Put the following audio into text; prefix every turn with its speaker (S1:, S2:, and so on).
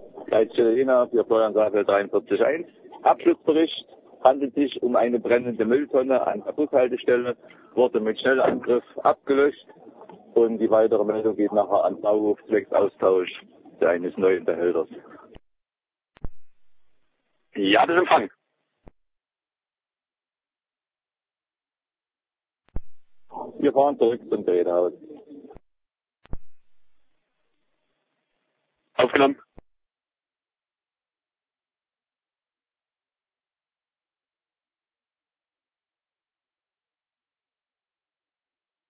S1: Leitstelle Jena, wir Florian Safel 43.1. Abschlussbericht. Handelt sich um eine brennende Mülltonne an der Bushaltestelle, wurde mit Schnellangriff abgelöscht und die weitere Meldung geht nachher an Bauhof zwecks Austausch eines neuen Behälters.
S2: Ja, das ist Empfang.
S1: Wir fahren zurück zum Gerätehaus.
S2: Aufgenommen.